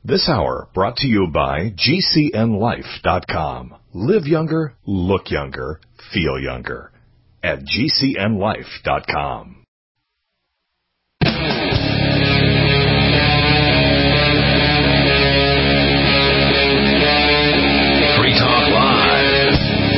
This hour brought to you by GCNLife.com. Live younger, look younger, feel younger. At GCNLife.com. Free Talk Live.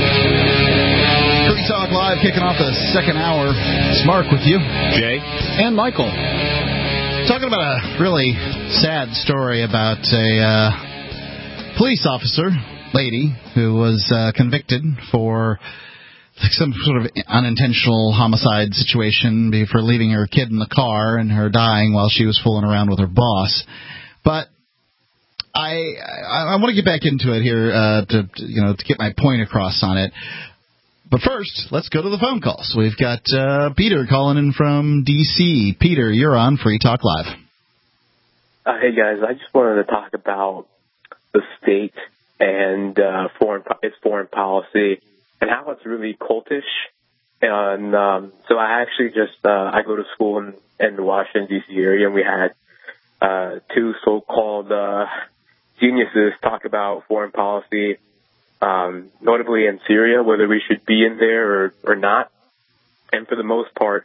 Free Talk Live kicking off the second hour. It's Mark with you. Jay. And Michael. Talking about a really sad story about a police officer, lady, who was convicted for some sort of unintentional homicide situation for leaving her kid in the car and her dying while she was fooling around with her boss. But I want to get back into it here to get my point across on it. But first, let's go to the phone calls. We've got Peter calling in from D.C. Peter, you're on Free Talk Live. Hey, guys. I just wanted to talk about the state and its foreign policy and how it's really cultish. And so I actually I go to school in the Washington, D.C. area, and we had two so-called geniuses talk about foreign policy, notably in Syria, whether we should be in there or not. And for the most part,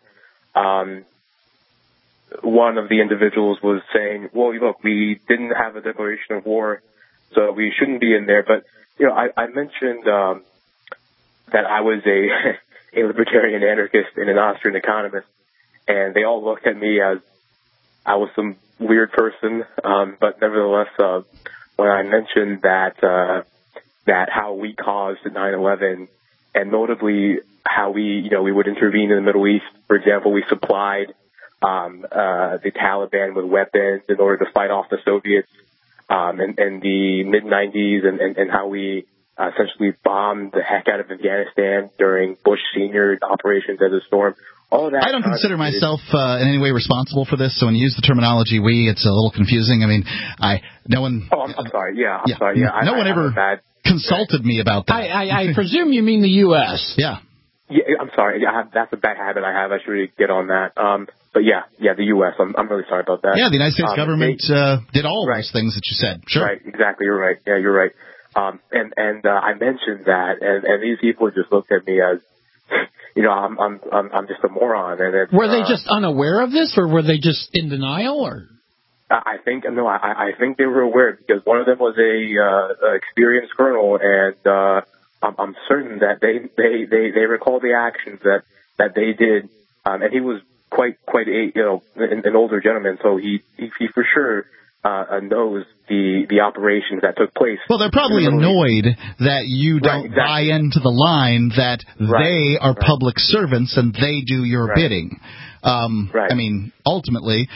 one of the individuals was saying, well, look, we didn't have a declaration of war, so we shouldn't be in there. But, I mentioned that I was a libertarian anarchist and an Austrian economist, and they all looked at me as I was some weird person. But nevertheless, when I mentioned that how we caused 9/11, and notably how we would intervene in the Middle East. For example, we supplied the Taliban with weapons in order to fight off the Soviets in the mid-'90s, and how we essentially bombed the heck out of Afghanistan during Bush Sr. operations as a storm. All of that. I don't consider myself in any way responsible for this, so when you use the terminology "we," it's a little confusing. I mean, no one. Oh, I'm sorry. Yeah, I'm sorry. Yeah, no one ever consulted me about that. I presume you mean the U.S. Yeah. Yeah, I'm sorry. That's a bad habit I have. I should really get on that. But yeah, the U.S. I'm really sorry about that. Yeah, the United States government did all those things that you said. Sure. Right. Exactly. You're right. Yeah, you're right. And I mentioned that, and these people just looked at me as, I'm just a moron. And it's, were they just unaware of this, or were they just in denial, or? I think they were aware, because one of them was a experienced colonel, and I'm certain that they recall the actions that they did, and he was quite an older gentleman, so he for sure knows the operations that took place. Well, they're probably annoyed that you don't buy into the line that they are public servants and they do your bidding. I mean, ultimately.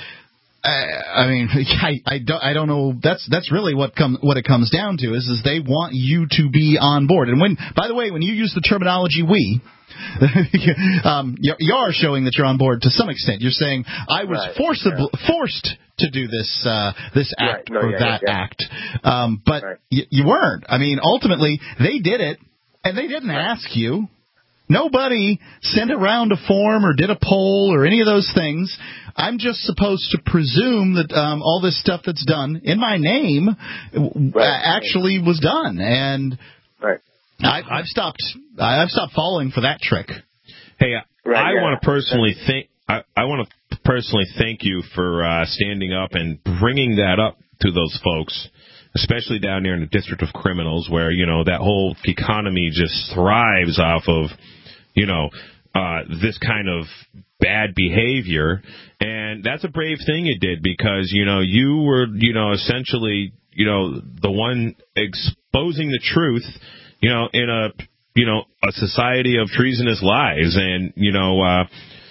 I don't know. That's really what it comes down to is they want you to be on board. And by the way, when you use the terminology "we," you are showing that you're on board to some extent. You're saying I was forced to do this act or that act, but you weren't. I mean, ultimately they did it, and they didn't ask you. Nobody sent around a form or did a poll or any of those things. I'm just supposed to presume that all this stuff that's done in my name actually was done, and I've stopped falling for that trick. Hey, I want to personally thank you for standing up and bringing that up to those folks, especially down there in the District of Criminals, where that whole economy just thrives off of this kind of bad behavior. And that's a brave thing you did, because you were essentially the one exposing the truth in a society of treasonous lies. And a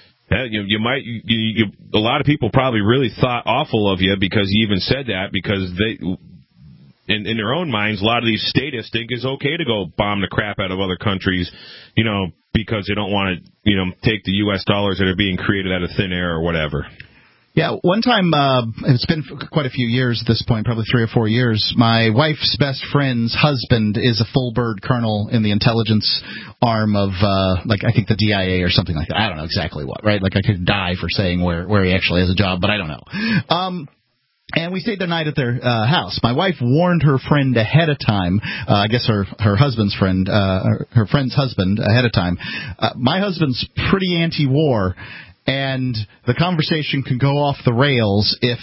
lot of people probably really thought awful of you because you even said that, because they in their own minds, a lot of these statists think it's okay to go bomb the crap out of other countries, because they don't want to, take the U.S. dollars that are being created out of thin air or whatever. Yeah, one time, it's been quite a few years at this point, probably 3 or 4 years, my wife's best friend's husband is a full bird colonel in the intelligence arm of, I think the DIA or something like that. I don't know exactly what, right? Like, I could die for saying where he actually has a job, but I don't know. And we stayed the night at their house. My wife warned her friend ahead of time. I guess her husband's friend, her friend's husband ahead of time. My husband's pretty anti-war, and the conversation can go off the rails if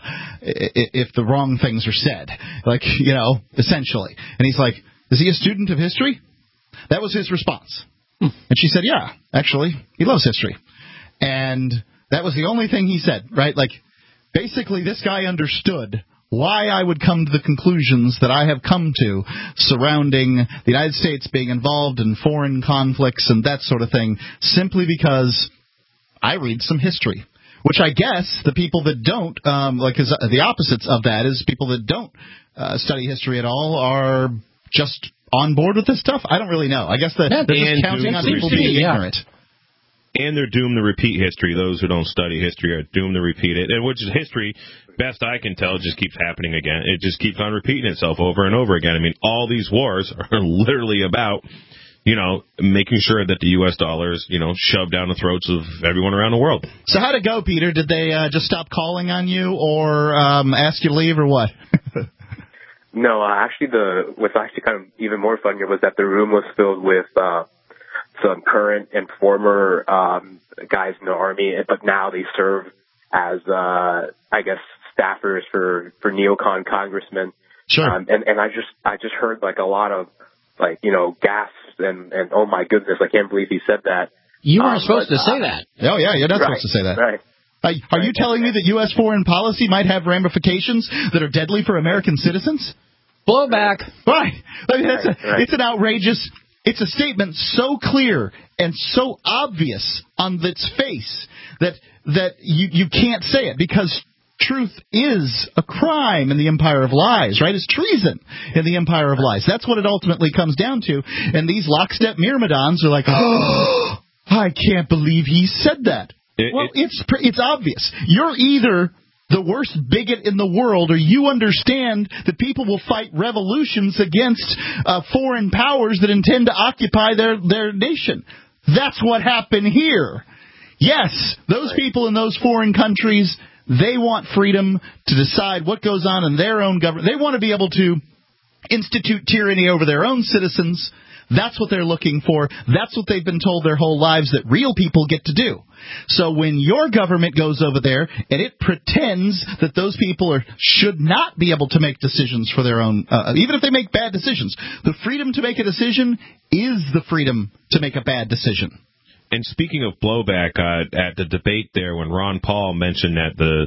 the wrong things are said. Like, essentially. And he's like, "Is he a student of history?" That was his response. And she said, "Yeah, actually, he loves history." And that was the only thing he said, right? Like, basically, this guy understood why I would come to the conclusions that I have come to surrounding the United States being involved in foreign conflicts and that sort of thing, simply because I read some history. Which I guess the people that don't, the opposites of that is people that don't study history at all are just on board with this stuff. I don't really know. I guess they're just counting on people being ignorant. And they're doomed to repeat history. Those who don't study history are doomed to repeat it. And which is history, best I can tell, just keeps happening again. It just keeps on repeating itself over and over again. I mean, all these wars are literally about, making sure that the U.S. dollar is, shoved down the throats of everyone around the world. So how'd it go, Peter? Did they just stop calling on you or ask you to leave or what? No, actually, what's actually kind of even more funnier was that the room was filled with some current and former guys in the Army, but now they serve as, I guess, staffers for neocon congressmen. Sure. And I just heard like a lot of gasps and oh my goodness, I can't believe he said that. You weren't supposed to say that. Oh yeah, you're not supposed to say that. Right. Are you telling me that U.S. foreign policy might have ramifications that are deadly for American citizens? Blowback. Right. It's an outrageous. It's a statement so clear and so obvious on its face that you can't say it because truth is a crime in the empire of lies, right? It's treason in the empire of lies. That's what it ultimately comes down to. And these lockstep myrmidons are like, oh, I can't believe he said that. It's obvious. You're either the worst bigot in the world, or you understand that people will fight revolutions against foreign powers that intend to occupy their nation. That's what happened here. Yes, those people in those foreign countries, they want freedom to decide what goes on in their own government. They want to be able to institute tyranny over their own citizens. That's what they're looking for. That's what they've been told their whole lives that real people get to do. So when your government goes over there and it pretends that those people should not be able to make decisions for their own, even if they make bad decisions, the freedom to make a decision is the freedom to make a bad decision. And speaking of blowback, at the debate there, when Ron Paul mentioned that the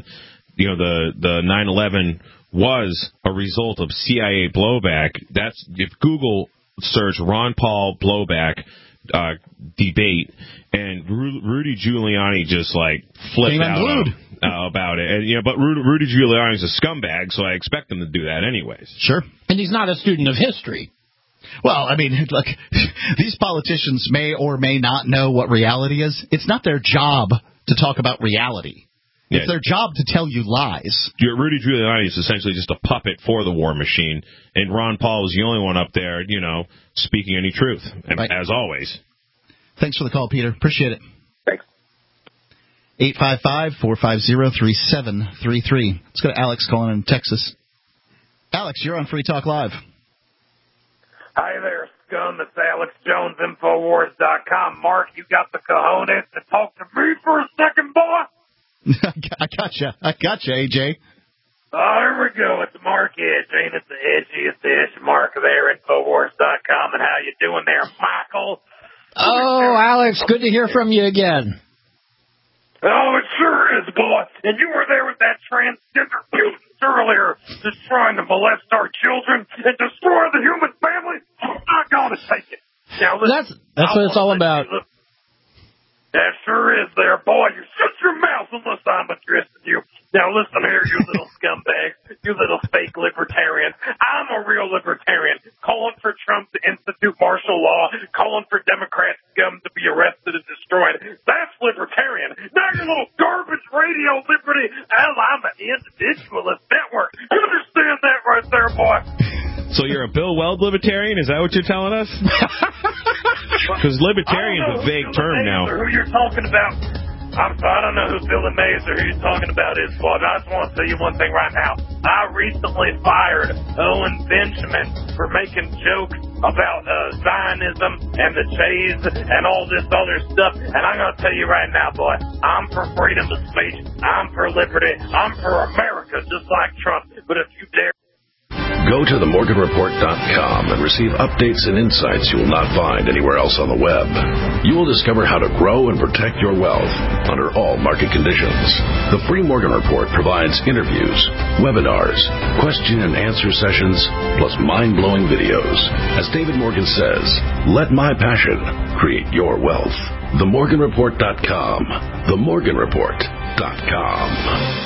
9/11 was a result of CIA blowback, that's if Google search Ron Paul blowback debate, and Rudy Giuliani just flipped out about it. And, but Rudy Giuliani's a scumbag, so I expect him to do that anyways. Sure. And he's not a student of history. Well, I mean, look, these politicians may or may not know what reality is. It's not their job to talk about reality. It's their job to tell you lies. Rudy Giuliani is essentially just a puppet for the war machine, and Ron Paul is the only one up there, speaking any truth, as always. Thanks for the call, Peter. Appreciate it. Thanks. 855-450-3733. Let's go to Alex calling in Texas. Alex, you're on Free Talk Live. Hi there, scum. It's Alex Jones, Infowars.com. Mark, you got the cojones to talk to me for a second, boy? I gotcha, AJ. Oh, here we go. It's Mark Edge. Ain't it the edgiest ish? Mark there, Infowars.com. And how you doing there, Michael? Oh, Alex, good to hear from you again. Oh, it sure is, boy. And you were there with that transgender mutant earlier, just trying to molest our children and destroy the human family. I'm not going to take it. Now, listen, that's what it's all about. That sure is there, boy. You shut your mouth unless I'm addressing you. Now, listen here, you little scumbag, you little fake libertarian. I'm a real libertarian, calling for Trump to institute martial law, calling for Democrat scum to be arrested and destroyed. That's libertarian. Not your little garbage radio liberty. I'm an individualist network. You understand that right there, boy? So you're a Bill Weld libertarian? Is that what you're telling us? Because libertarian's a vague term now. Who you're talking about? I don't know who Billy Mays or who you're talking about is, but I just want to tell you one thing right now. I recently fired Owen Benjamin for making jokes about Zionism and the Jays and all this other stuff. And I'm going to tell you right now, boy, I'm for freedom of speech. I'm for liberty. I'm for America, just like Trump. But if you dare... Go to themorganreport.com and receive updates and insights you will not find anywhere else on the web. You will discover how to grow and protect your wealth under all market conditions. The Free Morgan Report provides interviews, webinars, question and answer sessions, plus mind-blowing videos. As David Morgan says, let my passion create your wealth. Themorganreport.com. Themorganreport.com.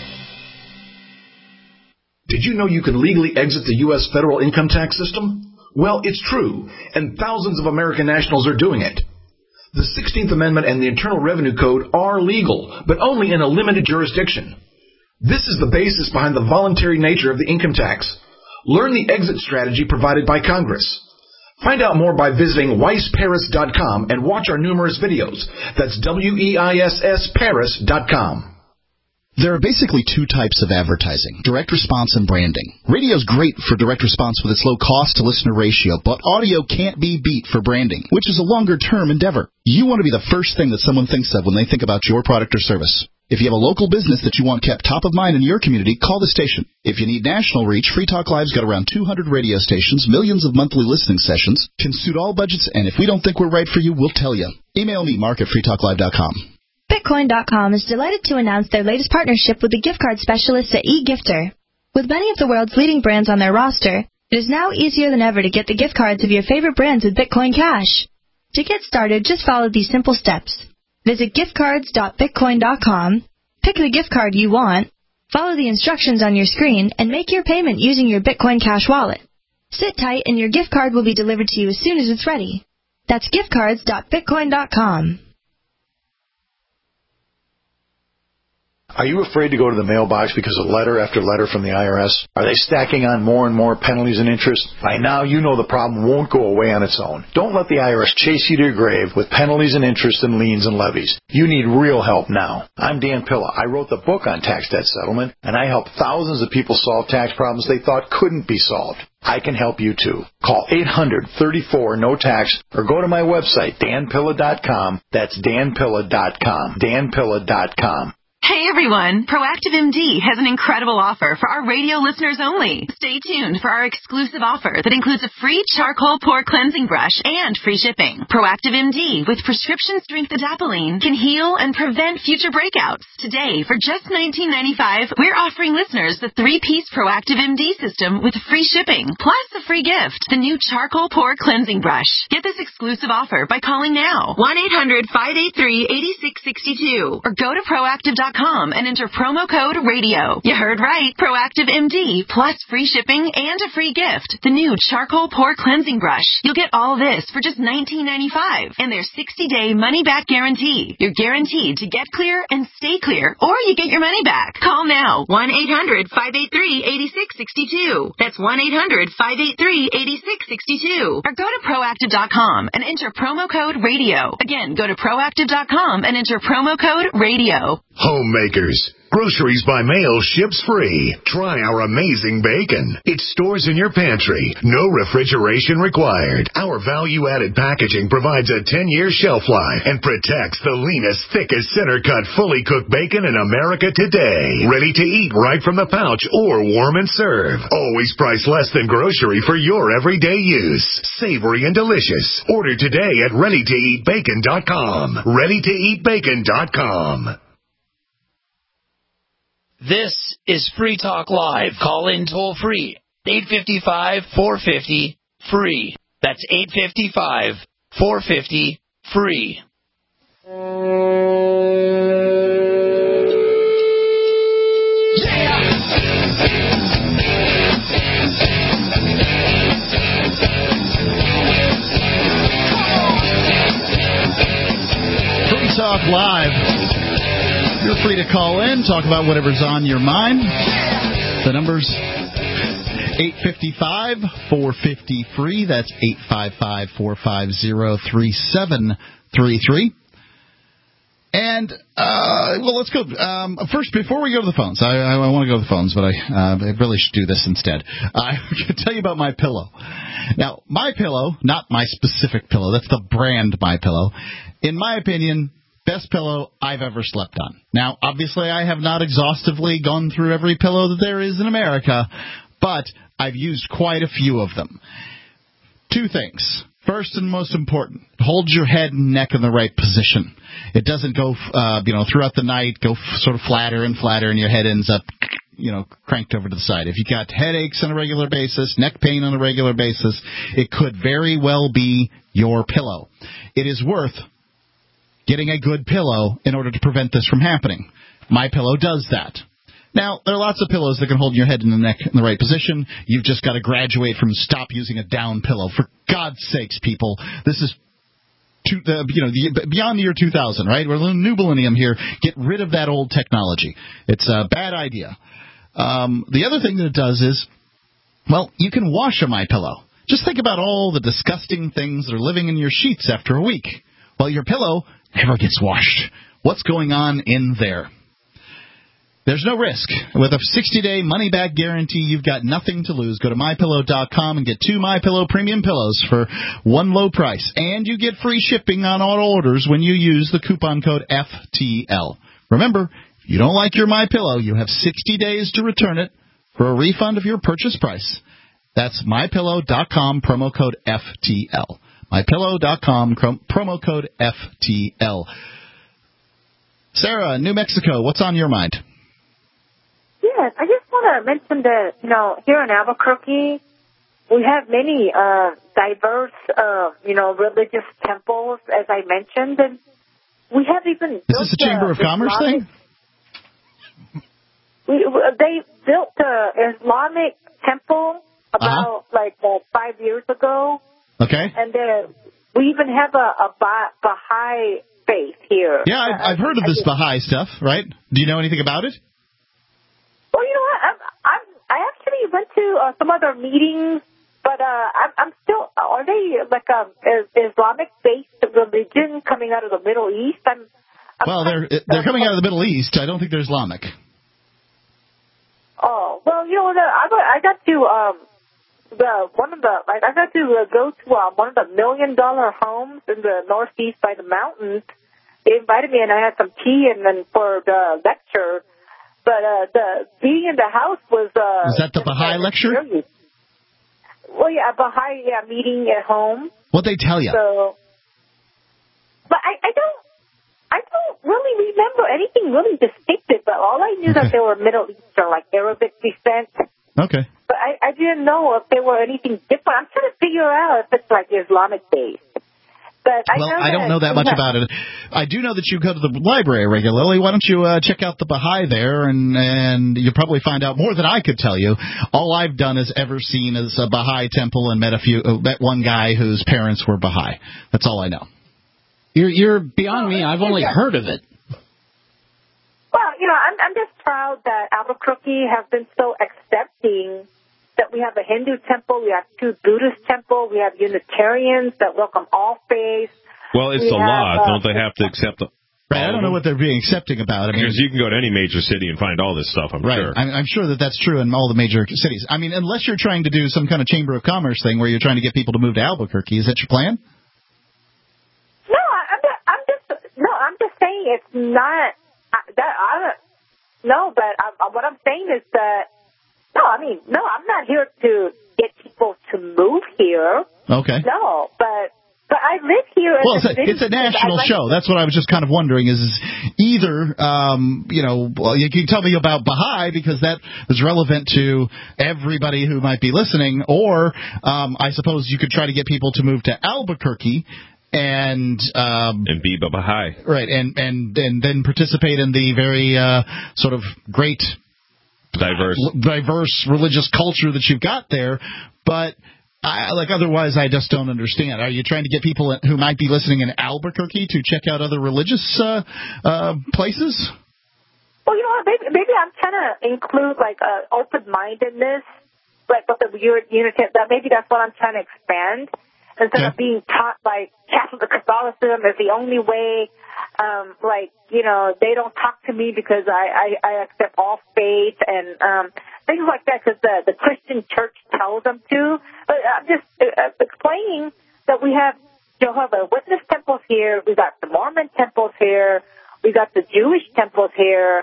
Did you know you can legally exit the U.S. federal income tax system? Well, it's true, and thousands of American nationals are doing it. The 16th Amendment and the Internal Revenue Code are legal, but only in a limited jurisdiction. This is the basis behind the voluntary nature of the income tax. Learn the exit strategy provided by Congress. Find out more by visiting weissparis.com and watch our numerous videos. That's WEISSparis.com. There are basically two types of advertising, direct response and branding. Radio is great for direct response with its low cost-to-listener ratio, but audio can't be beat for branding, which is a longer-term endeavor. You want to be the first thing that someone thinks of when they think about your product or service. If you have a local business that you want kept top of mind in your community, call the station. If you need national reach, Free Talk Live's got around 200 radio stations, millions of monthly listening sessions, can suit all budgets, and if we don't think we're right for you, we'll tell you. Email me, mark@freetalklive.com. Bitcoin.com is delighted to announce their latest partnership with the gift card specialists at eGifter. With many of the world's leading brands on their roster, it is now easier than ever to get the gift cards of your favorite brands with Bitcoin Cash. To get started, just follow these simple steps. Visit giftcards.bitcoin.com, pick the gift card you want, follow the instructions on your screen, and make your payment using your Bitcoin Cash wallet. Sit tight and your gift card will be delivered to you as soon as it's ready. That's giftcards.bitcoin.com. Are you afraid to go to the mailbox because of letter after letter from the IRS? Are they stacking on more and more penalties and interest? By now, you know the problem won't go away on its own. Don't let the IRS chase you to your grave with penalties and interest and liens and levies. You need real help now. I'm Dan Pilla. I wrote the book on tax debt settlement, and I help thousands of people solve tax problems they thought couldn't be solved. I can help you too. Call 800-34-NO-TAX or go to my website, danpilla.com. That's danpilla.com. danpilla.com. Hey everyone, Proactive MD has an incredible offer for our radio listeners only. Stay tuned for our exclusive offer that includes a free charcoal pore cleansing brush and free shipping. Proactive MD with prescription strength adapalene can heal and prevent future breakouts. Today, for just $19.95, we're offering listeners the 3-piece Proactive MD system with free shipping, plus a free gift, the new charcoal pore cleansing brush. Get this exclusive offer by calling now, 1-800-583-8662, or go to proactive.com and enter promo code RADIO. You heard right. Proactive MD plus free shipping and a free gift. The new charcoal pore cleansing brush. You'll get all this for just $19.95 and their 60-day money-back guarantee. You're guaranteed to get clear and stay clear, or you get your money back. Call now. 1-800-583-8662. That's 1-800-583-8662. Or go to proactive.com and enter promo code RADIO. Again, go to proactive.com and enter promo code RADIO. Homemakers. Groceries by mail ships free. Try our amazing bacon. It stores in your pantry. No refrigeration required. Our value-added packaging provides a 10-year shelf life and protects the leanest, thickest, center-cut, fully cooked bacon in America today. Ready to eat right from the pouch or warm and serve. Always priced less than grocery for your everyday use. Savory and delicious. Order today at readytoeatbacon.com. readytoeatbacon.com. This is Free Talk Live. Call in toll free. 855-450-FREE. That's 855-450-FREE. Free Talk Live. You're free to call in, talk about whatever's on your mind. The number's 855-450-FREE. That's 855-450-3733. And, well, let's go. First, before we go to the phones, I want to go to the phones, but I really should do this instead. I can tell you about MyPillow. Now, MyPillow, not my specific pillow, that's the brand MyPillow, in my opinion, best pillow I've ever slept on. Now, obviously, I have not exhaustively gone through every pillow that there is in America, but I've used quite a few of them. Two things. First and most important, hold your head and neck in the right position. It doesn't go, throughout the night, go sort of flatter and flatter, and your head ends up, cranked over to the side. If you got headaches on a regular basis, neck pain on a regular basis, it could very well be your pillow. It is worth getting a good pillow in order to prevent this from happening. MyPillow does that. Now, there are lots of pillows that can hold your head and the neck in the right position. You've just got to graduate from stop using a down pillow. For God's sakes, people, this is beyond the year 2000, right? We're in the new millennium here. Get rid of that old technology. It's a bad idea. The other thing that it does is, well, you can wash a MyPillow. Just think about all the disgusting things that are living in your sheets after a week. Well, your pillow never gets washed. What's going on in there? There's no risk. With a 60-day money-back guarantee, you've got nothing to lose. Go to MyPillow.com and get 2 MyPillow premium pillows for one low price. And you get free shipping on all orders when you use the coupon code FTL. Remember, if you don't like your MyPillow, you have 60 days to return it for a refund of your purchase price. That's MyPillow.com, promo code FTL. MyPillow.com, promo code FTL. Sarah, New Mexico, what's on your mind? Yes, I just want to mention that, here in Albuquerque, we have many diverse, religious temples, as I mentioned, and we have even... Is this a Chamber of Commerce thing? They built the Islamic temple about, 5 years ago. Okay. And we even have a Baha'i faith here. Yeah, I've heard of this Baha'i stuff, right? Do you know anything about it? Well, you know what? I actually went to some other meetings, but I'm still. Are they like Islamic-based religion coming out of the Middle East? Well, they're coming out of the Middle East. I don't think they're Islamic. Oh well, I got to I got to go to one of the $1 million homes in the Northeast by the mountains. They invited me, and I had some tea, and then for the lecture. But the being in the house was... Was that the Baha'i lecture? Well, yeah, a Baha'i meeting at home. What'd they tell you? So, but I don't really remember anything really distinctive, but all I knew that they were Middle Eastern, like Arabic descent. Okay. But I didn't know if there were anything different. I'm trying to figure out if it's like Islamic-based. But I don't know that much about it. I do know that you go to the library regularly. Why don't you check out the Baha'i there, and you'll probably find out more than I could tell you. All I've done is ever seen is a Baha'i temple and met one guy whose parents were Baha'i. That's all I know. You're beyond me. I've only heard of it. Well, I'm just proud that Albuquerque has been so accepting. That we have a Hindu temple, we have 2 Buddhist temples, we have Unitarians that welcome all faiths. Well, it's the law. Don't they have to accept the... Right, I don't know what they're being accepting about. Because you can go to any major city and find all this stuff, I'm sure. I'm sure that that's true in all the major cities. I mean, unless you're trying to do some kind of Chamber of Commerce thing where you're trying to get people to move to Albuquerque. Is that your plan? No, I'm just saying it's not... what I'm saying is that I'm not here to get people to move here. Okay. No, but I live here. Well, it's a national show. That's what I was just kind of wondering is either, you can tell me about Baha'i because that is relevant to everybody who might be listening, or I suppose you could try to get people to move to Albuquerque and be Baha'i. Right, and then participate in the very sort of great diverse religious culture that you've got there, but otherwise I just don't understand. Are you trying to get people who might be listening in Albuquerque to check out other religious places? Well, maybe I'm trying to include open-mindedness, with the unity. Maybe that's what I'm trying to expand. instead of being taught by Catholic Catholicism is the only way. They don't talk to me because I accept all faith and things like that because the Christian church tells them to. But I'm just explaining that we have Jehovah's Witness temples here, we got the Mormon temples here, we got the Jewish temples here,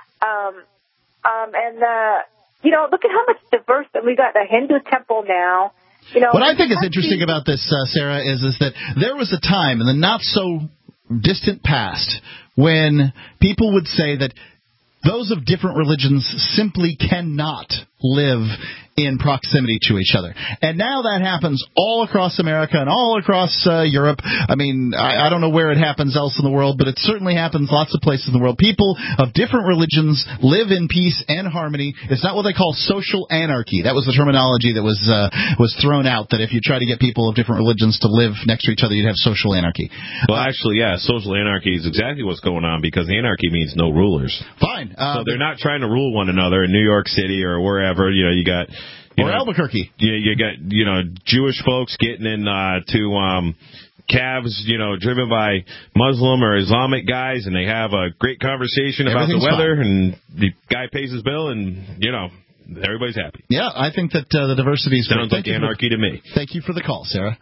look at how much diverse, and we got a Hindu temple now. What I think is interesting about this, Sarah, is that there was a time in the not so distant past when people would say that those of different religions simply cannot live in proximity to each other. And now that happens all across America and all across Europe. I mean, I don't know where it happens else in the world, but it certainly happens lots of places in the world. People of different religions live in peace and harmony. It's not what they call social anarchy. That was the terminology that was thrown out, that if you try to get people of different religions to live next to each other, you'd have social anarchy. Well, actually, yeah, social anarchy is exactly what's going on because anarchy means no rulers. Fine. So they're not trying to rule one another in New York City or wherever. You got... Albuquerque. You got, Jewish folks getting in to cabs, driven by Muslim or Islamic guys, and they have a great conversation about the weather, and the guy pays his bill, and, everybody's happy. Yeah, I think that the diversity is sounds like anarchy to me. Thank you for the call, Sarah.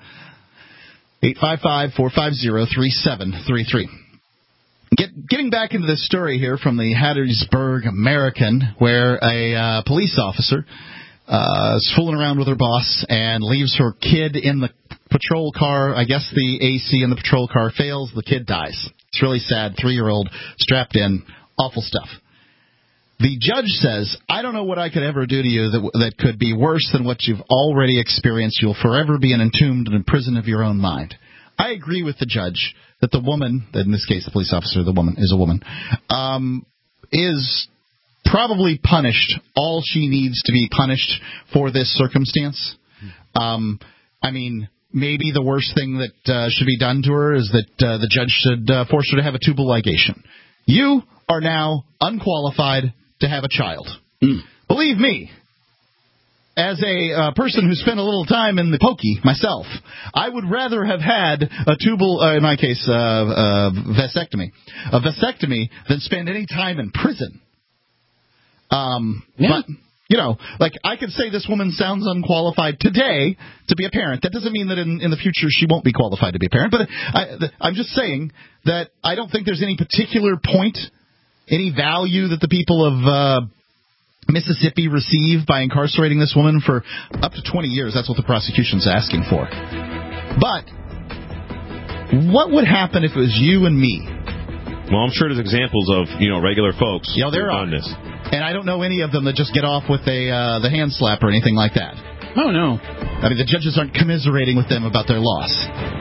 855-450-3733. Getting back into this story here from the Hattiesburg American, where a police officer is fooling around with her boss and leaves her kid in the patrol car. I guess the AC in the patrol car fails. The kid dies. It's really sad. 3-year-old strapped in. Awful stuff. The judge says, I don't know what I could ever do to you that could be worse than what you've already experienced. You'll forever be entombed in a prison of your own mind. I agree with the judge that the woman, in this case the police officer, the woman is a woman, is probably punished all she needs to be punished for this circumstance. Maybe the worst thing that should be done to her is that the judge should force her to have a tubal ligation. You are now unqualified to have a child. Believe me, as a person who spent a little time in the pokey myself, I would rather have had a tubal, in my case, vasectomy than spend any time in prison. But, I could say this woman sounds unqualified today to be a parent. That doesn't mean that in the future she won't be qualified to be a parent. But I'm just saying that I don't think there's any particular point, any value that the people of Mississippi receive by incarcerating this woman for up to 20 years. That's what the prosecution's asking for. But what would happen if it was you and me? Well, I'm sure there's examples of, regular folks who've done this. And I don't know any of them that just get off with the hand slap or anything like that. Oh, no. I mean, the judges aren't commiserating with them about their loss.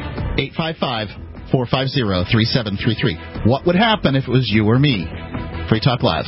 855-450-3733. What would happen if it was you or me? Free Talk Live.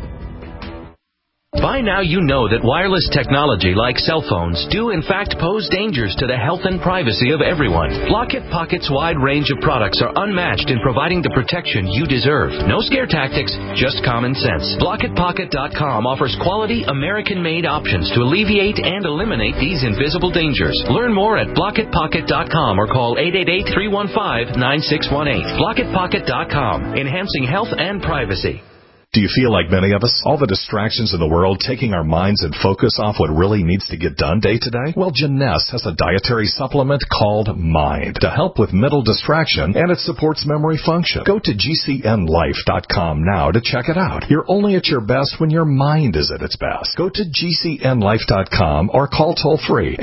By now you know that wireless technology like cell phones do in fact pose dangers to the health and privacy of everyone. Blockit Pocket's wide range of products are unmatched in providing the protection you deserve. No scare tactics, just common sense. BlockitPocket.com offers quality American-made options to alleviate and eliminate these invisible dangers. Learn more at BlockitPocket.com or call 888-315-9618. BlockitPocket.com, enhancing health and privacy. Do you feel like many of us? All the distractions in the world taking our minds and focus off what really needs to get done day to day? Well, Jeunesse has a dietary supplement called Mind to help with mental distraction, and it supports memory function. Go to GCNlife.com now to check it out. You're only at your best when your mind is at its best. Go to GCNlife.com or call toll-free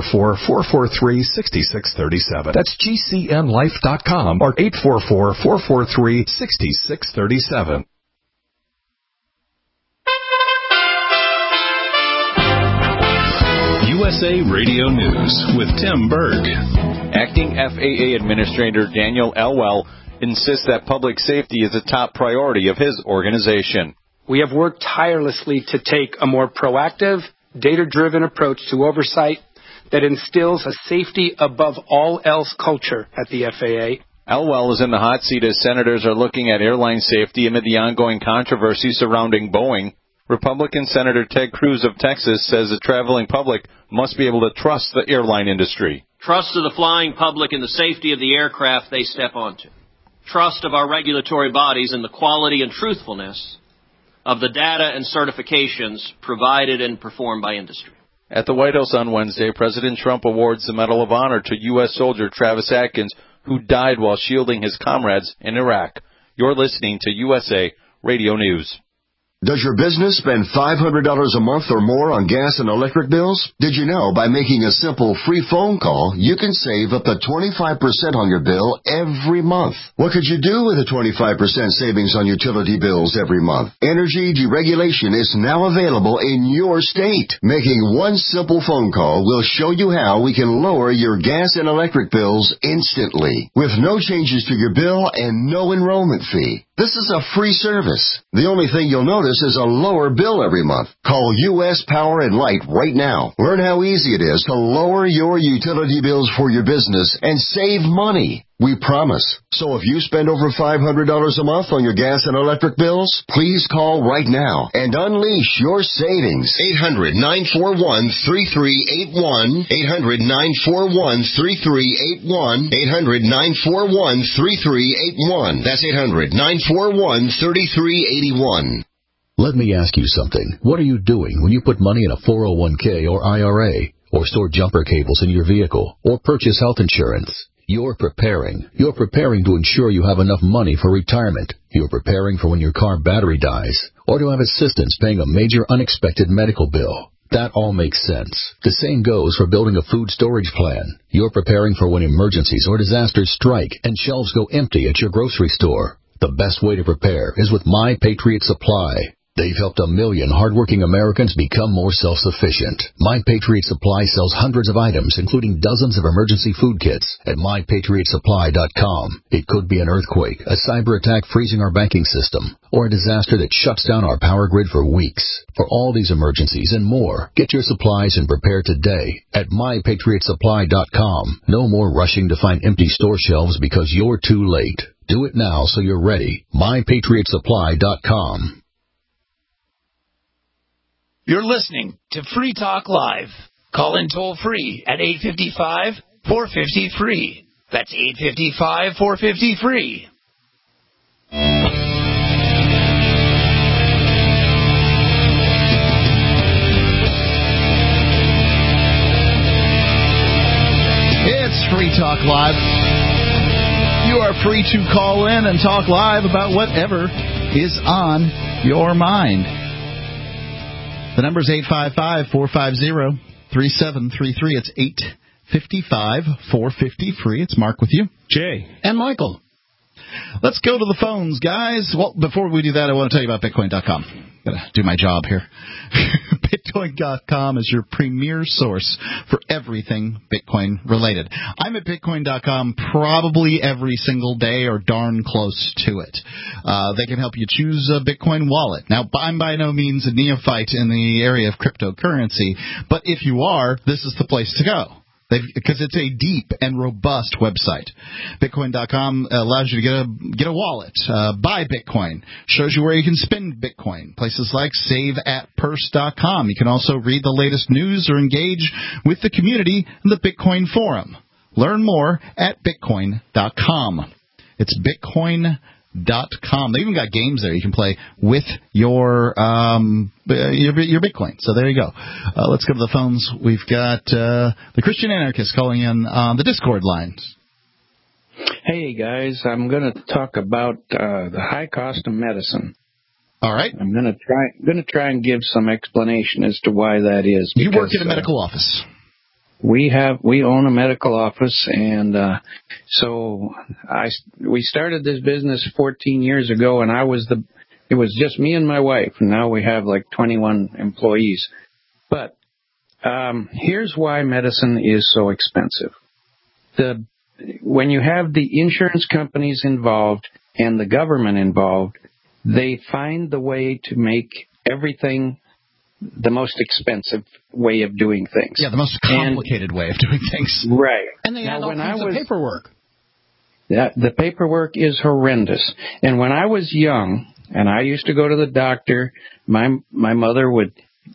844-443-6637. That's GCNlife.com or 844-443-6637. USA Radio News with Tim Berg. Acting FAA Administrator Daniel Elwell insists that public safety is a top priority of his organization. We have worked tirelessly to take a more proactive, data-driven approach to oversight that instills a safety above all else culture at the FAA. Elwell is in the hot seat as senators are looking at airline safety amid the ongoing controversy surrounding Boeing. Republican Senator Ted Cruz of Texas says the traveling public must be able to trust the airline industry. Trust of the flying public in the safety of the aircraft they step onto. Trust of our regulatory bodies in the quality and truthfulness of the data and certifications provided and performed by industry. At the White House on Wednesday, President Trump awards the Medal of Honor to U.S. soldier Travis Atkins, who died while shielding his comrades in Iraq. You're listening to USA Radio News. Does your business spend $500 a month or more on gas and electric bills? Did you know by making a simple free phone call, you can save up to 25% on your bill every month? What could you do with a 25% savings on utility bills every month? Energy deregulation is now available in your state. Making one simple phone call will show you how we can lower your gas and electric bills instantly, with no changes to your bill and no enrollment fee. This is a free service. The only thing you'll notice is a lower bill every month. Call U.S. Power and Light right now. Learn how easy it is to lower your utility bills for your business and save money. We promise. So if you spend over $500 a month on your gas and electric bills, please call right now and unleash your savings. 800-941-3381. 800-941-3381. 800-941-3381. That's 800-941-3381. Let me ask you something. What are you doing when you put money in a 401k or IRA, or store jumper cables in your vehicle, or purchase health insurance? You're preparing. You're preparing to ensure you have enough money for retirement. You're preparing for when your car battery dies, or to have assistance paying a major unexpected medical bill. That all makes sense. The same goes for building a food storage plan. You're preparing for when emergencies or disasters strike and shelves go empty at your grocery store. The best way to prepare is with My Patriot Supply. They've helped 1 million hardworking Americans become more self-sufficient. My Patriot Supply sells hundreds of items, including dozens of emergency food kits at MyPatriotSupply.com. It could be an earthquake, a cyber attack freezing our banking system, or a disaster that shuts down our power grid for weeks. For all these emergencies and more, get your supplies and prepare today at MyPatriotSupply.com. No more rushing to find empty store shelves because you're too late. Do it now so you're ready. MyPatriotSupply.com. You're listening to Free Talk Live. Call in toll free at 855-450-FREE. That's 855-450-FREE. It's Free Talk Live. You are free to call in and talk live about whatever is on your mind. The number is 855-450-3733. It's 855-450-FREE. It's Mark with you. Jay. And Michael. Let's go to the phones, guys. Well, before we do that, I want to tell you about Bitcoin.com. Got to do my job here. Bitcoin.com is your premier source for everything Bitcoin related. I'm at Bitcoin.com probably every single day or darn close to it. They can help you choose a Bitcoin wallet. Now, I'm by no means a neophyte in the area of cryptocurrency, but if you are, this is the place to go. Because it's a deep and robust website. Bitcoin.com allows you to get a wallet, buy Bitcoin, shows you where you can spend Bitcoin. Places like SaveAtPurse.com. You can also read the latest news or engage with the community in the Bitcoin forum. Your Bitcoin.com. It's Bitcoin.com. They even got games there you can play with your Bitcoin. So there you go. Let's go to the phones. We've got the Christian Anarchist calling in on the Discord lines. Hey guys, I'm going to talk about the high cost of medicine. All right. I'm going to try and give some explanation as to why that is. You work in a medical office. We own a medical office, and so we started this business 14 years ago, and it was just me and my wife, and now we have like 21 employees. But here's why medicine is so expensive. When you have the insurance companies involved and the government involved, they find the way to make everything the most expensive way of doing things. Yeah, the most complicated way of doing things. Right. And they have all kinds of paperwork. The paperwork is horrendous. And when I was young, and I used to go to the doctor, my mother would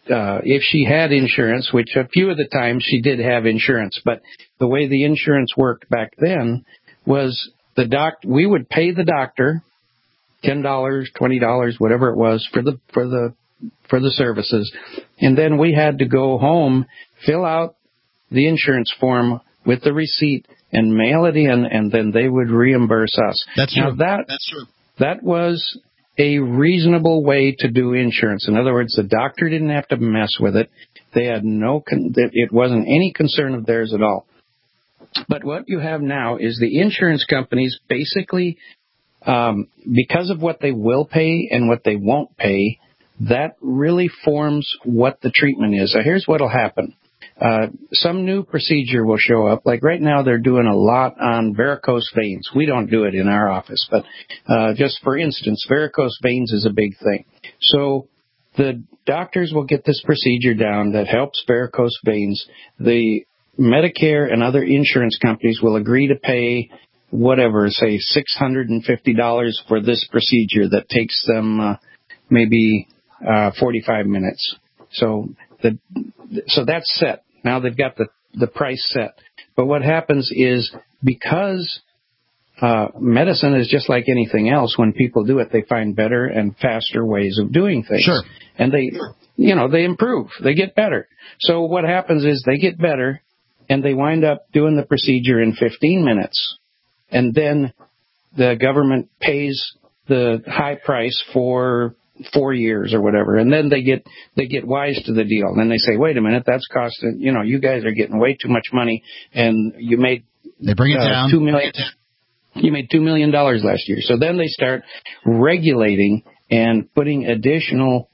if she had insurance, which a few of the times she did have insurance, but the way the insurance worked back then was we would pay the doctor $10, $20, whatever it was for the services, and then we had to go home, fill out the insurance form with the receipt, and mail it in, and then they would reimburse us. That's true. That's true. That was a reasonable way to do insurance. In other words, the doctor didn't have to mess with it. They had it wasn't any concern of theirs at all. But what you have now is the insurance companies basically, because of what they will pay and what they won't pay, that really forms what the treatment is. So here's what will happen. Some new procedure will show up. Like right now, they're doing a lot on varicose veins. We don't do it in our office, but just for instance, varicose veins is a big thing. So the doctors will get this procedure down that helps varicose veins. The Medicare and other insurance companies will agree to pay whatever, say $650 for this procedure that takes them maybe 45 minutes. So that's set. Now they've got the price set. But what happens is, because medicine is just like anything else, when people do it, they find better and faster ways of doing things. Sure. And they improve. They get better. So what happens is they get better, and they wind up doing the procedure in 15 minutes. And then the government pays the high price for 4 years or whatever, and then they get wise to the deal, and then they say, wait a minute, that's costing, you guys are getting way too much money, and you made they bring it down. $2 million. You made $2 million last year. So then they start regulating and putting additional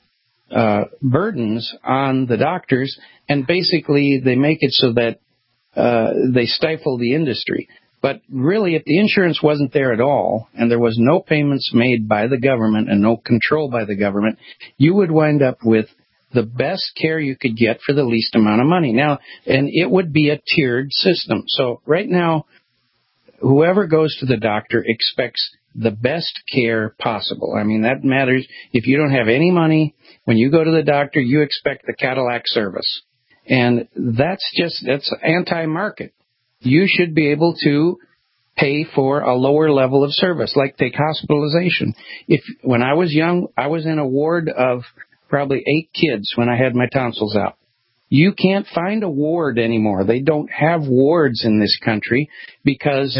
burdens on the doctors, and basically they make it so that they stifle the industry. But really, if the insurance wasn't there at all, and there was no payments made by the government and no control by the government, you would wind up with the best care you could get for the least amount of money. Now, and it would be a tiered system. So right now, whoever goes to the doctor expects the best care possible. I mean, that matters. If you don't have any money, when you go to the doctor, you expect the Cadillac service. And that's anti-market. You should be able to pay for a lower level of service, like take hospitalization. When I was young, I was in a ward of probably 8 kids when I had my tonsils out. You can't find a ward anymore. They don't have wards in this country because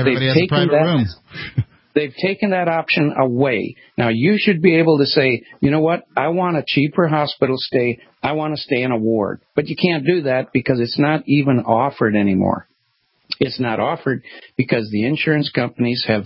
they've taken that option away. Now, you should be able to say, you know what, I want a cheaper hospital stay. I want to stay in a ward. But you can't do that because it's not even offered anymore. It's not offered because the insurance companies have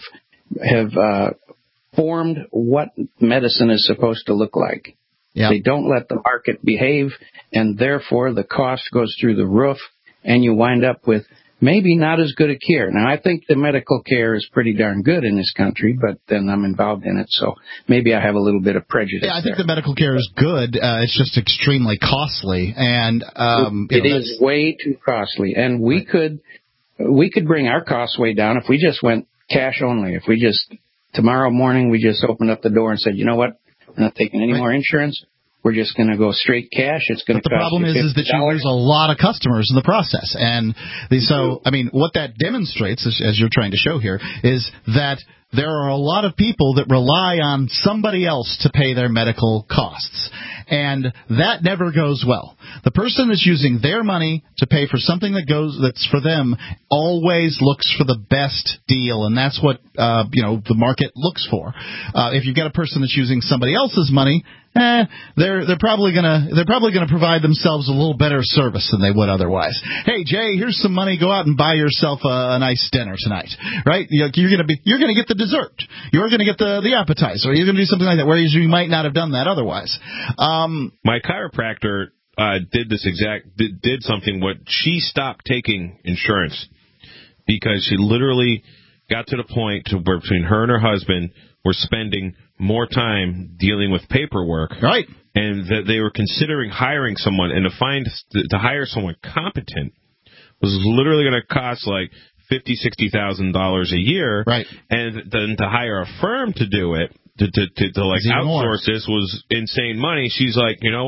formed what medicine is supposed to look like. Yep. They don't let the market behave, and therefore the cost goes through the roof, and you wind up with maybe not as good a care. Now, I think the medical care is pretty darn good in this country, but then I'm involved in it, so maybe I have a little bit of prejudice. Yeah, I think the medical care is good. It's just extremely costly, and it is way too costly. And we could bring our costs way down if we just went cash only. If we just tomorrow morning we just opened up the door and said, you know what, we're not taking any more insurance. We're just going to go straight cash. It's going to cost you $50. The problem is that you lose a lot of customers in the process. And so, I mean, what that demonstrates, as you're trying to show here, is that there are a lot of people that rely on somebody else to pay their medical costs. And that never goes well. The person that's using their money to pay for something that's for them always looks for the best deal, and that's what the market looks for. If you've got a person that's using somebody else's money, they're probably gonna provide themselves a little better service than they would otherwise. Hey, Jay, here's some money. Go out and buy yourself a nice dinner tonight, right? You're gonna get the dessert. You're gonna get the appetizer. You're gonna do something like that, whereas you might not have done that otherwise. My chiropractor did something. What she stopped taking insurance because she literally got to the point to where between her and her husband were spending more time dealing with paperwork, right? And that they were considering hiring someone, and to hire someone competent was literally going to cost like $50,000-$60,000 a year, right? And then to hire a firm to do it, to like outsource this was insane money. She's like, you know what?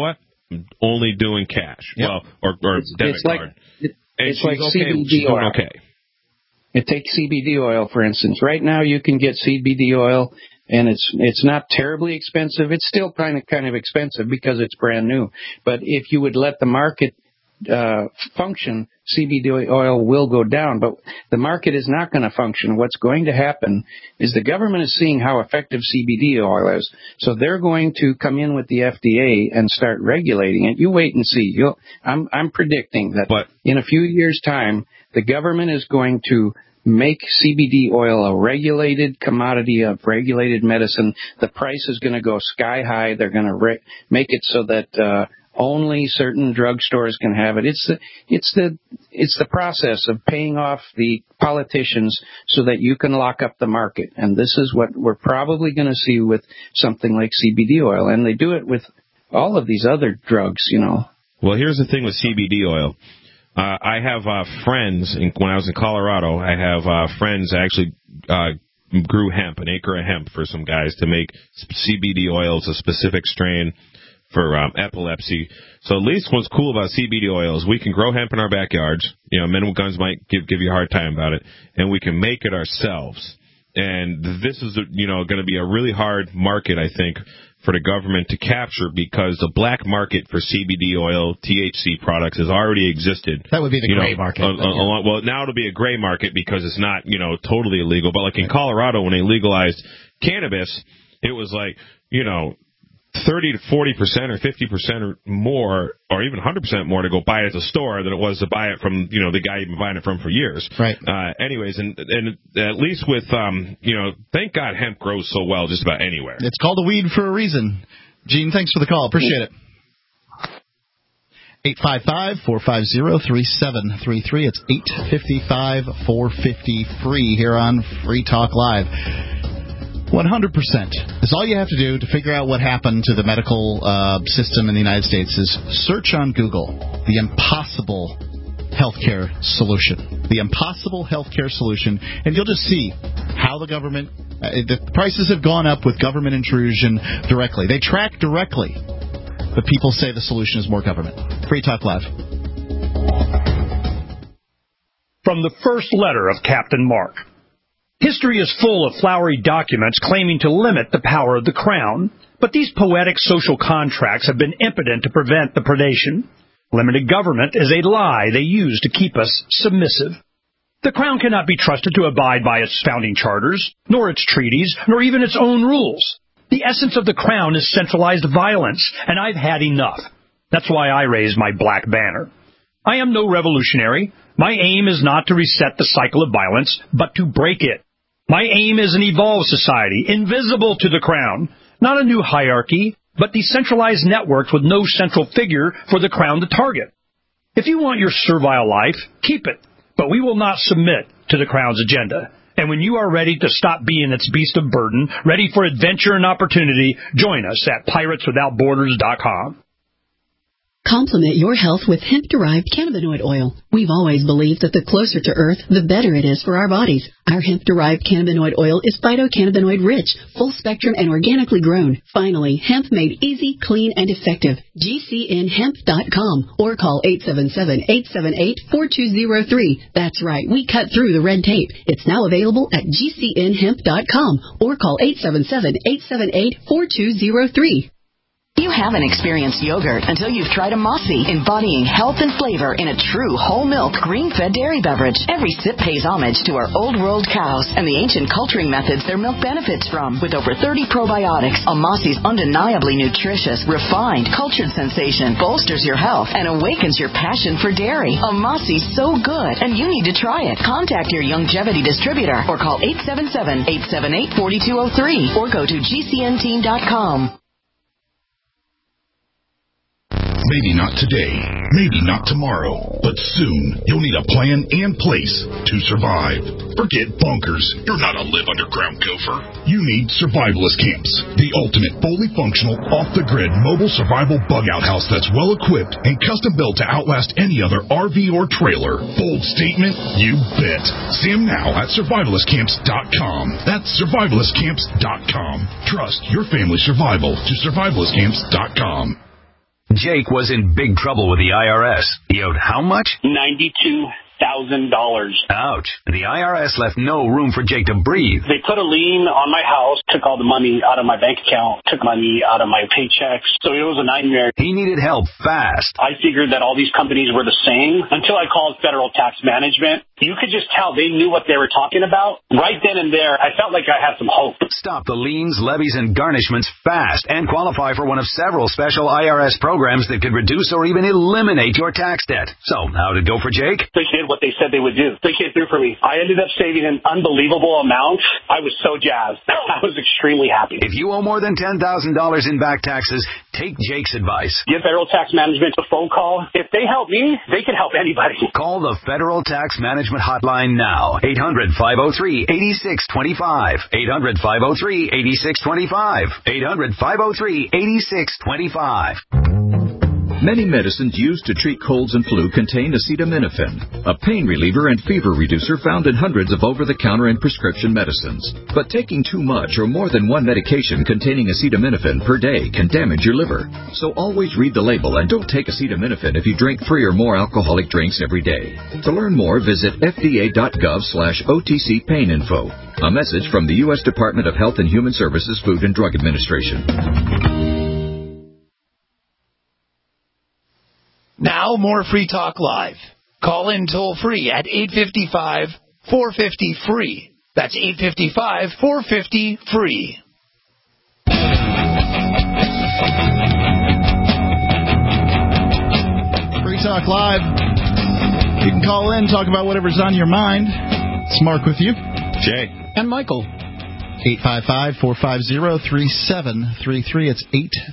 only doing cash. Yep. Well, or debit card. It's like CBD oil. Okay. It takes CBD oil, for instance. Right now, you can get CBD oil, and it's not terribly expensive. It's still kind of expensive because it's brand new. But if you would let the market function, CBD oil will go down. But the market is not going to function. What's going to happen is the government is seeing how effective CBD oil is. So they're going to come in with the FDA and start regulating it. You wait and see. I'm predicting that in a few years' time, the government is going to make CBD oil a regulated commodity, of regulated medicine. The price is going to go sky high. They're going to make it so that only certain drugstores can have it. It's the process of paying off the politicians so that you can lock up the market. And this is what we're probably going to see with something like CBD oil. And they do it with all of these other drugs, you know. Well, here's the thing with CBD oil. I have friends, when I was in Colorado, I have friends that actually grew hemp, an acre of hemp for some guys to make CBD oil. It's a specific strain for epilepsy. So at least what's cool about CBD oil is we can grow hemp in our backyards. You know, men with guns might give you a hard time about it, and we can make it ourselves. And this is, going to be a really hard market, I think, for the government to capture, because the black market for CBD oil, THC products has already existed. That would be the gray market. Well, now it'll be a gray market because it's not, totally illegal. But like in Colorado, when they legalized cannabis, it was like, 30 to 40% or 50% or more, or even 100% more to go buy it at the store than it was to buy it from, the guy you've been buying it from for years. Right. Anyways, and at least with, thank God hemp grows so well just about anywhere. It's called a weed for a reason. Gene, thanks for the call. Appreciate it. 855-450-3733. It's 855-450-FREE here on Free Talk Live. 100% is all you have to do to figure out what happened to the medical system in the United States is search on Google the impossible healthcare solution. The impossible healthcare solution, and you'll just see how the government, the prices have gone up with government intrusion directly. They track directly, but people say the solution is more government. Free Talk Live. From the first letter of Captain Mark. History is full of flowery documents claiming to limit the power of the crown, but these poetic social contracts have been impotent to prevent the predation. Limited government is a lie they use to keep us submissive. The crown cannot be trusted to abide by its founding charters, nor its treaties, nor even its own rules. The essence of the crown is centralized violence, and I've had enough. That's why I raised my black banner. I am no revolutionary. My aim is not to reset the cycle of violence, but to break it. My aim is an evolved society, invisible to the crown, not a new hierarchy, but decentralized networks with no central figure for the crown to target. If you want your servile life, keep it, but we will not submit to the crown's agenda. And when you are ready to stop being its beast of burden, ready for adventure and opportunity, join us at pirateswithoutborders.com. Complement your health with hemp-derived cannabinoid oil. We've always believed that the closer to Earth, the better it is for our bodies. Our hemp-derived cannabinoid oil is phytocannabinoid-rich, full-spectrum, and organically grown. Finally, hemp made easy, clean, and effective. GCNhemp.com or call 877-878-4203. That's right, we cut through the red tape. It's now available at GCNhemp.com or call 877-878-4203. You haven't experienced yogurt until you've tried a Mossy, embodying health and flavor in a true whole milk, green-fed dairy beverage. Every sip pays homage to our old world cows and the ancient culturing methods their milk benefits from. With over 30 probiotics, a Mossy's undeniably nutritious, refined, cultured sensation bolsters your health and awakens your passion for dairy. A Mossy's so good, and you need to try it. Contact your Youngevity distributor or call 877-878-4203 or go to GCNteam.com. Maybe not today, maybe not tomorrow, but soon you'll need a plan and place to survive. Forget bunkers. You're not a live underground gopher. You need Survivalist Camps, the ultimate fully functional, off-the-grid mobile survival bug-out house that's well-equipped and custom-built to outlast any other RV or trailer. Bold statement? You bet. See them now at survivalistcamps.com. That's survivalistcamps.com. Trust your family's survival to survivalistcamps.com. Jake was in big trouble with the IRS. He owed how much? $92,000. Ouch. The IRS left no room for Jake to breathe. They put a lien on my house, took all the money out of my bank account, took money out of my paychecks. So it was a nightmare. He needed help fast. I figured that all these companies were the same until I called Federal Tax Management. You could just tell they knew what they were talking about. Right then and there, I felt like I had some hope. Stop the liens, levies, and garnishments fast and qualify for one of several special IRS programs that could reduce or even eliminate your tax debt. So, how did it go for Jake? They did what they said they would do. They came through for me. I ended up saving an unbelievable amount. I was so jazzed. I was extremely happy. If you owe more than $10,000 in back taxes, take Jake's advice. Give Federal Tax Management a phone call. If they help me, they can help anybody. Call the Federal Tax Management hotline now. 800-503-8625. 800-503-8625. 800-503-8625. Many medicines used to treat colds and flu contain acetaminophen, a pain reliever and fever reducer found in hundreds of over-the-counter and prescription medicines. But taking too much or more than one medication containing acetaminophen per day can damage your liver. So always read the label and don't take acetaminophen if you drink 3 or more alcoholic drinks every day. To learn more, visit fda.gov/OTC pain info. A message from the U.S. Department of Health and Human Services Food and Drug Administration. Now, more Free Talk Live. Call in toll-free at 855-450-FREE. That's 855-450-FREE. Free Talk Live. You can call in, talk about whatever's on your mind. It's Mark with you. Jay. And Michael. 855-450-3733. It's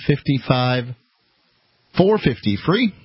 855-450-FREE.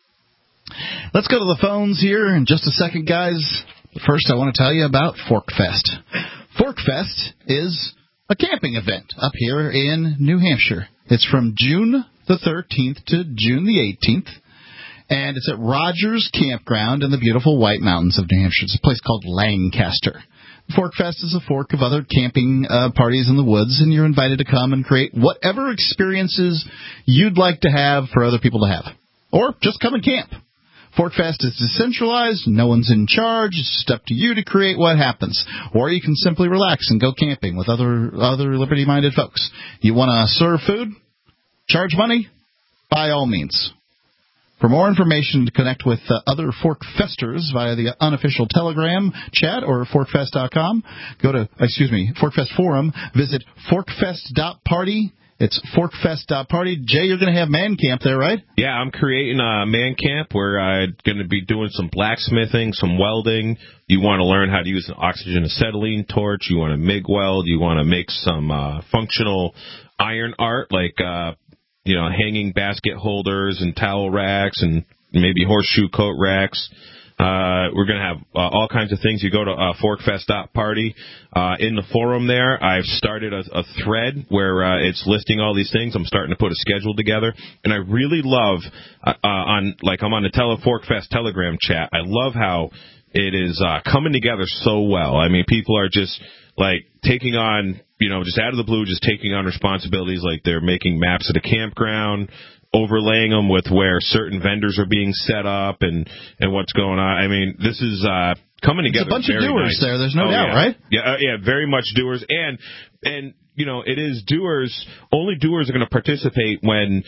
Let's go to the phones here in just a second, guys. First, I want to tell you about ForkFest. ForkFest is a camping event up here in New Hampshire. It's from June the 13th to June the 18th, and it's at Rogers Campground in the beautiful White Mountains of New Hampshire. It's a place called Lancaster. ForkFest is a fork of other camping parties in the woods, and you're invited to come and create whatever experiences you'd like to have for other people to have. Or just come and camp. ForkFest is decentralized. No one's in charge. It's just up to you to create what happens. Or you can simply relax and go camping with other liberty-minded folks. You want to serve food? Charge money? By all means. For more information to connect with other ForkFesters via the unofficial Telegram chat or forkfest.com, go to, ForkFest Forum, visit forkfest.party. It's forkfest.party. Jay, you're going to have man camp there, right? Yeah, I'm creating a man camp where I'm going to be doing some blacksmithing, some welding. You want to learn how to use an oxygen acetylene torch. You want to MIG weld. You want to make some functional iron art, like hanging basket holders and towel racks and maybe horseshoe coat racks. We're going to have all kinds of things. You go to forkfest.party. In the forum there, I've started a thread where it's listing all these things. I'm starting to put a schedule together. And I really love, I'm on the ForkFest Telegram chat, I love how it is coming together so well. I mean, people are just, taking on, just out of the blue, just taking on responsibilities, like they're making maps of the campground, overlaying them with where certain vendors are being set up and what's going on. I mean, this is coming together. It's a bunch of doers nice. There. There's no doubt, yeah. right? Yeah, very much doers. And it is doers. Only doers are going to participate when,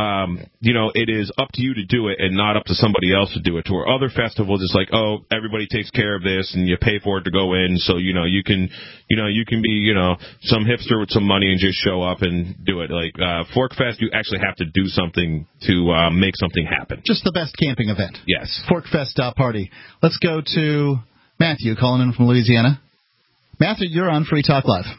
it is up to you to do it and not up to somebody else to do it. To our other festivals, it's like, oh, everybody takes care of this and you pay for it to go in. So, you can be, some hipster with some money and just show up and do it. Like, ForkFest, you actually have to do something to make something happen. Just the best camping event. Yes. ForkFest.party. Let's go to Matthew calling in from Louisiana. Matthew, you're on Free Talk Live.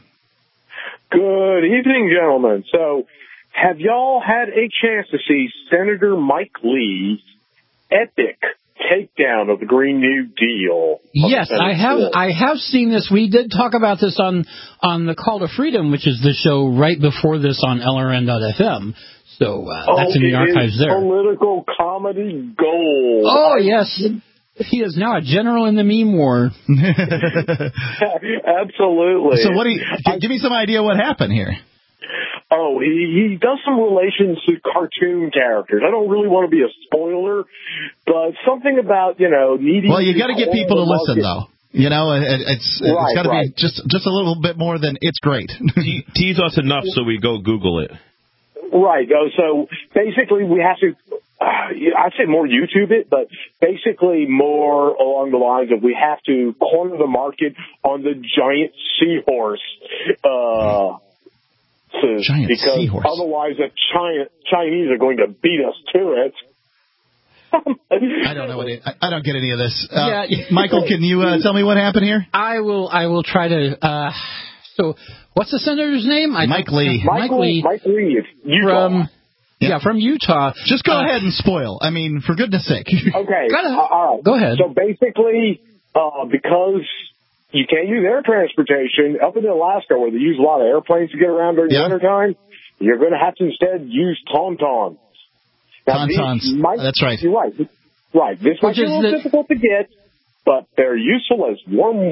Good evening, gentlemen. So, have y'all had a chance to see Senator Mike Lee's epic takedown of the Green New Deal? Yes, I have seen this. We did talk about this on the Call to Freedom, which is the show right before this on LRN.FM. So that's in the archives there. Political comedy gold. Oh, yes. He is now a general in the meme war. Absolutely. So give me some idea what happened here. Oh, he does some relations to cartoon characters. I don't really want to be a spoiler, but something about, needing... Well, you got to get people to listen, though. It's got to be just a little bit more than it's great. Tease us enough so we go Google it. Right. So basically we have to, I'd say more YouTube it, but basically more along the lines of we have to corner the market on the giant seahorse. Because seahorse. Otherwise the Chinese are going to beat us to it. I don't know I don't get any of this. Michael, can you tell me what happened here? I will try to. So, what's the senator's name? Mike Lee. Mike Lee. Utah. From Utah. Just go ahead and spoil. I mean, for goodness sake. Okay. All right. Go ahead. So basically, because you can't use air transportation up in Alaska, where they use a lot of airplanes to get around during the wintertime, you're going to have to instead use Tauntauns. Tauntauns. That's right. You're right. Right. This might be a little difficult to get, but they're useful as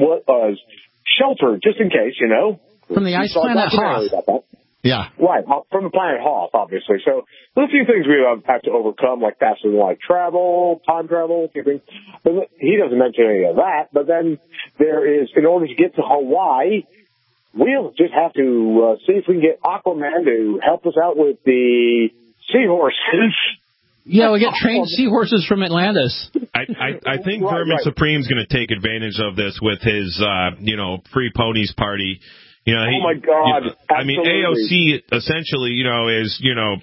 shelter, just in case, From the ice planet Hoth. Yeah. Right. From the planet Hoth, obviously. So there's a few things we have to overcome, like faster than light travel, time travel, a few things. But he doesn't mention any of that. But then there is, in order to get to Hawaii, we'll just have to see if we can get Aquaman to help us out with the seahorses. Yeah, we get trained seahorses from Atlantis. I think Vermin Supreme's going to take advantage of this with his, free ponies party. Oh my God! I mean, AOC essentially, is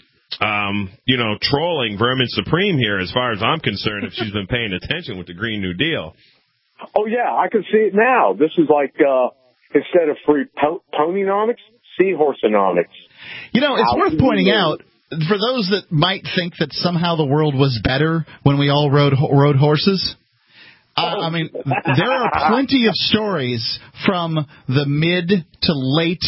trolling Vermin Supreme here, as far as I'm concerned. If she's been paying attention with the Green New Deal. Oh yeah, I can see it now. This is like instead of free ponynomics, seahorseonomics. It's worth pointing out, for those that might think that somehow the world was better when we all rode horses, I mean, there are plenty of stories from the mid to late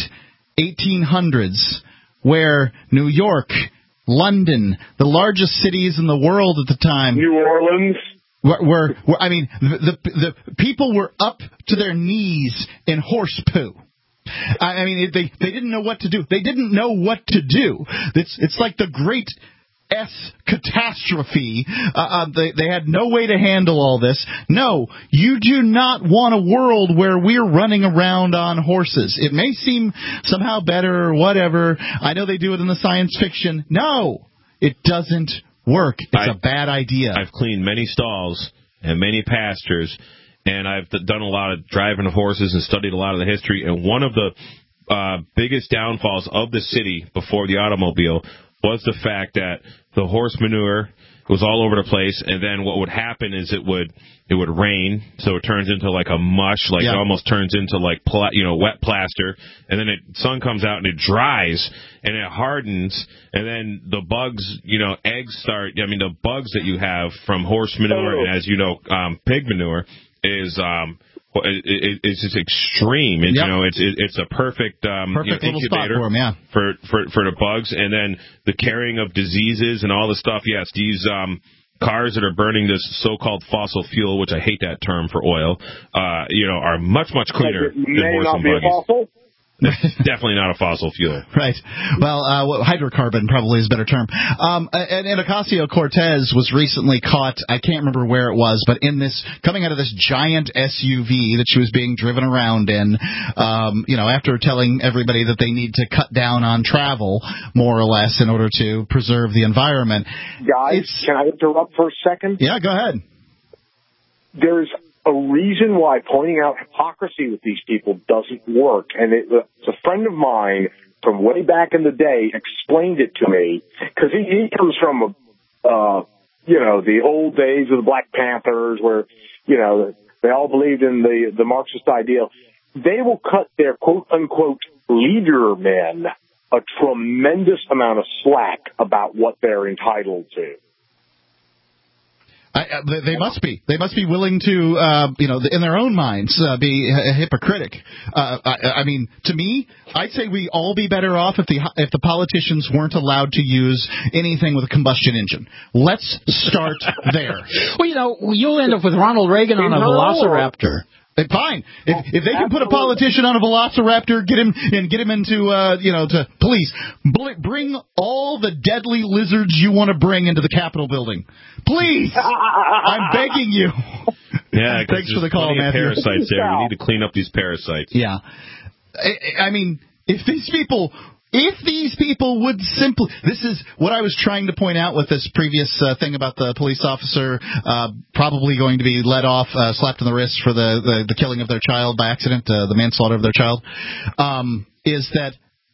1800s where New York, London, the largest cities in the world at the time, New Orleans, were the people were up to their knees in horse poo. I mean, they didn't know what to do. They didn't know what to do. It's like the great catastrophe. They had no way to handle all this. No, you do not want a world where we're running around on horses. It may seem somehow better or whatever. I know they do it in the science fiction. No, it doesn't work. It's a bad idea. I've cleaned many stalls and many pastures, and I've done a lot of driving of horses and studied a lot of the history. And one of the biggest downfalls of the city before the automobile was the fact that the horse manure was all over the place, and then what would happen is it would rain, so it turns into like a mush, it almost turns into like wet plaster, and then sun comes out and it dries and it hardens, and then the bugs, eggs start. I mean, the bugs that you have from horse manure and, as you know, pig manure is it's just extreme. And, it's a perfect incubator for them, for the bugs, and then the carrying of diseases and all the stuff. Yes, these cars that are burning this so-called fossil fuel, which I hate that term for oil, are much cleaner than horse and buggies. Definitely not a fossil fuel. Right. Well, hydrocarbon probably is a better term. And Ocasio-Cortez was recently caught, I can't remember where it was, but coming out of this giant SUV that she was being driven around in, after telling everybody that they need to cut down on travel, more or less, in order to preserve the environment. Guys, can I interrupt for a second? Yeah, go ahead. There's a reason why pointing out hypocrisy with these people doesn't work. And it's a friend of mine from way back in the day explained it to me, because he comes from, the old days of the Black Panthers where, they all believed in the Marxist ideal. They will cut their quote-unquote leader men a tremendous amount of slack about what they're entitled to. They must be. They must be willing to, in their own minds, be hypocritic. I mean, to me, I'd say we'd all be better off if the politicians weren't allowed to use anything with a combustion engine. Let's start there. Well, you'll end up with Ronald Reagan on a Velociraptor. Fine. If they can put a politician on a velociraptor, get him into to police. Bring all the deadly lizards you want to bring into the Capitol building, please. I'm begging you. Yeah, thanks for the call, Matthew. Parasites there. We need to clean up these parasites. Yeah, I mean, if these people would simply... This is what I was trying to point out with this previous thing about the police officer probably going to be let off, slapped in the wrist for the killing of their child by accident, the manslaughter of their child, is that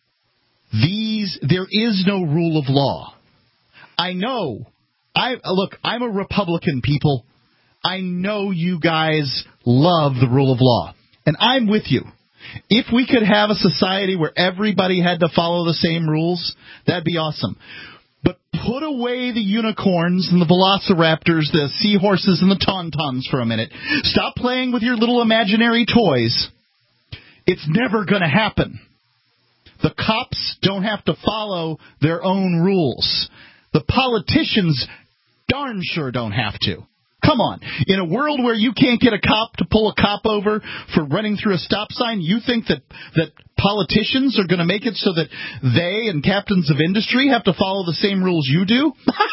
there is no rule of law. I know. I'm a Republican, people. I know you guys love the rule of law, and I'm with you. If we could have a society where everybody had to follow the same rules, that'd be awesome. But put away the unicorns and the velociraptors, the seahorses and the tauntauns for a minute. Stop playing with your little imaginary toys. It's never going to happen. The cops don't have to follow their own rules. The politicians darn sure don't have to. Come on. In a world where you can't get a cop to pull a cop over for running through a stop sign, you think that politicians are going to make it so that they and captains of industry have to follow the same rules you do?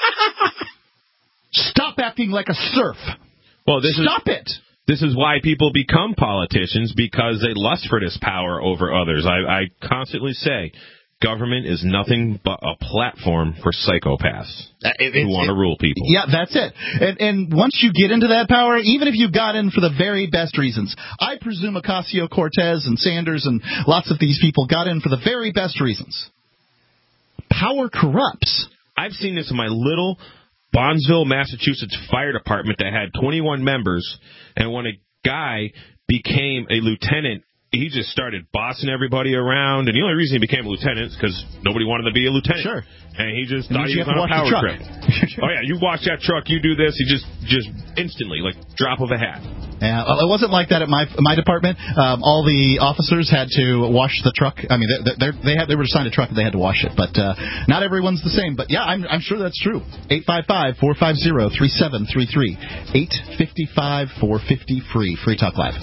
Stop acting like a serf. Well, Stop it. This is why people become politicians, because they lust for this power over others. I constantly say, government is nothing but a platform for psychopaths who want to rule people. Yeah, that's it. And once you get into that power, even if you got in for the very best reasons, I presume Ocasio-Cortez and Sanders and lots of these people got in for the very best reasons. Power corrupts. I've seen this in my little Bonneville, Massachusetts fire department that had 21 members, and when a guy became a lieutenant, he just started bossing everybody around, and the only reason he became a lieutenant is because nobody wanted to be a lieutenant. Sure. And he just thought he was on a power trip. Oh, yeah, you watch that truck, you do this, he just instantly, like drop of a hat. Yeah, well, it wasn't like that at my department. All the officers had to wash the truck. I mean, they were assigned a truck and they had to wash it. But not everyone's the same. But yeah, I'm sure that's true. 855-450-3733. 855-450-FREE. Free Talk Live.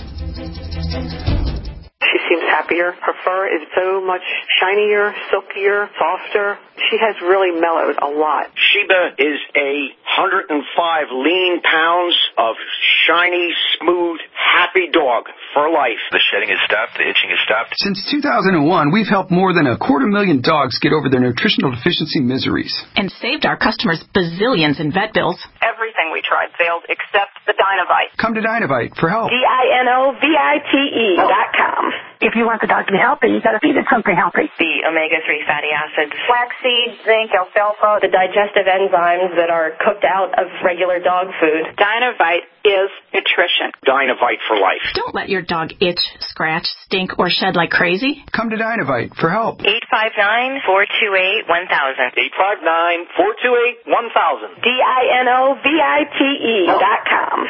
She seems happier. Her fur is so much shinier, silkier, softer. She has really mellowed a lot. Sheba is 105 lean pounds of shiny, smooth, happy dog for life. The shedding is stopped. The itching is stopped. Since 2001, we've helped more than 250,000 dogs get over their nutritional deficiency miseries. And saved our customers bazillions in vet bills. Everything we tried failed except the Dinovite. Come to Dinovite for help. DINOVITE.com. If you want the dog to be healthy, you got to feed it something healthy. The omega-3 fatty acids, flaxseed, zinc, alfalfa, the digestive enzymes that are cooked out of regular dog food. Dinovite is nutrition. Dinovite for life. Don't let your dog itch, scratch, stink, or shed like crazy. Come to Dinovite for help. 859-428-1000. 859-428-1000. DINOVITE.com.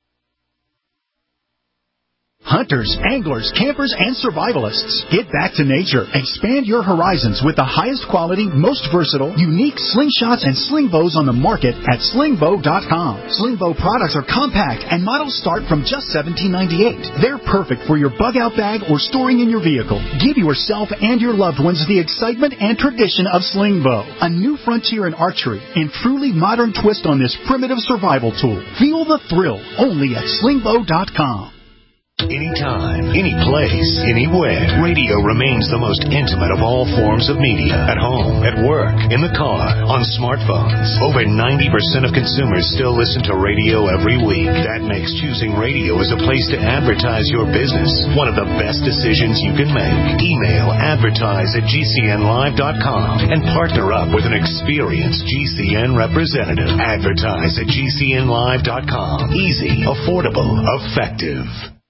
Hunters, anglers, campers, and survivalists, get back to nature. Expand your horizons with the highest quality, most versatile, unique slingshots and sling bows on the market at slingbow.com. Sling bow products are compact and models start from just $17.98. They're perfect for your bug-out bag or storing in your vehicle. Give yourself and your loved ones the excitement and tradition of sling bow, a new frontier in archery and truly modern twist on this primitive survival tool. Feel the thrill only at slingbow.com. Anytime, any place, anywhere, radio remains the most intimate of all forms of media. At home, at work, in the car, on smartphones. Over 90% of consumers still listen to radio every week. That makes choosing radio as a place to advertise your business one of the best decisions you can make. Email advertise@gcnlive.com and partner up with an experienced GCN representative. Advertise@gcnlive.com. Easy, affordable, effective.